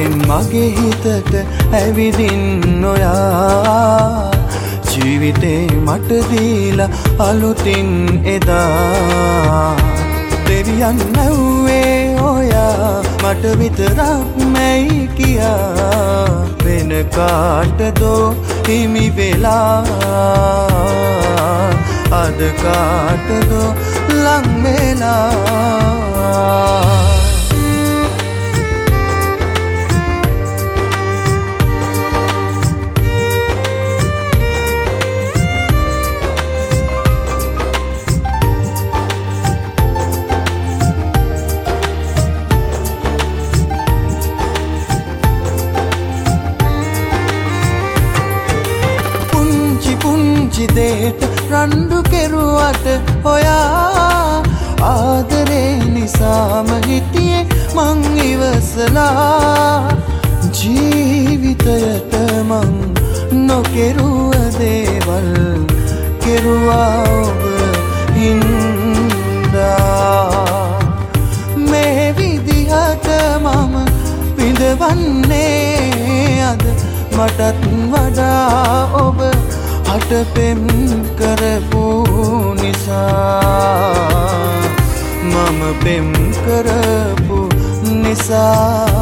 ආදරෙන් මගේ හිතට ඇවිදින්න ඔයා ජීවිතේ මට දීලා අලුතින් එදා දෙවියන් නැව්වේ ඔයා මට විතරක් මැයි කියා වෙන කාටදෝ හිමි වෙලා අද කාටදෝ ලං වෙලා දේට රණ්ඩු කෙරුවට ඔයා ආදරේ නිසාම හිටියේ මං ඉවසලා ජීවිතයට මං නොකෙරුව දේවල් කෙරුවා ඔබ හින්දා මේ විදිහට මම විඳවන්නේ අද මටත් වඩා ඔබ හට පෙම් කරපු නිසා මම පෙම් කරපු නිසා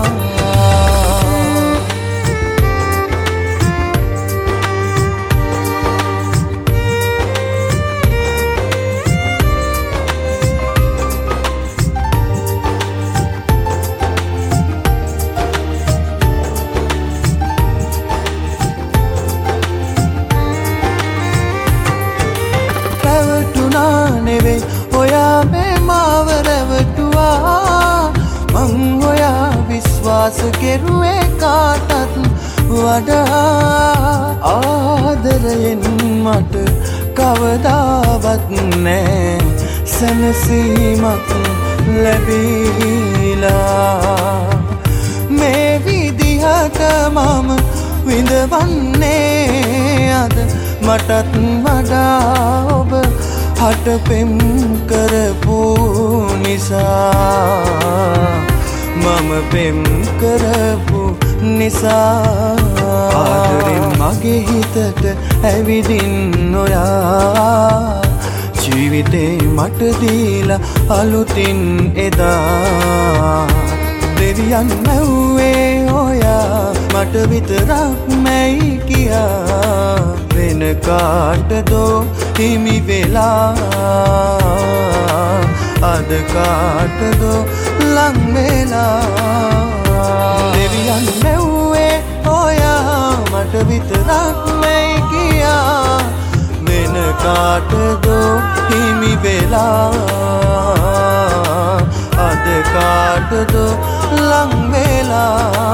නෙවෙයි ඔයා මේ මාව රැවටුවා මං ඔයා විශ්වාස කෙරුවේ කාටත් වඩා ආදරයෙන් මට කවදාවත් නෑ සැනසීමක් ලැබීලා මේ විදිහට මම විඳවන්නේ අද මටත් වඩා ඔබ හට පෙම් කරපු නිසා මම පෙම් කරපු නිසා ආදරෙන් මගේ හිතට ඇවිදින්න ඔයා ජීවිතේ මට දීලා අලුතින් එදා දෙවියන් නැව්වේ ඔයා මට විතරක් මැයි කියා වෙන කාටදෝ හිමි වෙලා අද කාටදෝ ලං වෙලා දෙවියන් නැව්වේ ඔයා මට විතරක් මැයි කියා වෙන කාටදෝ හිමි වෙලා අද කාටදෝ ලං වෙලා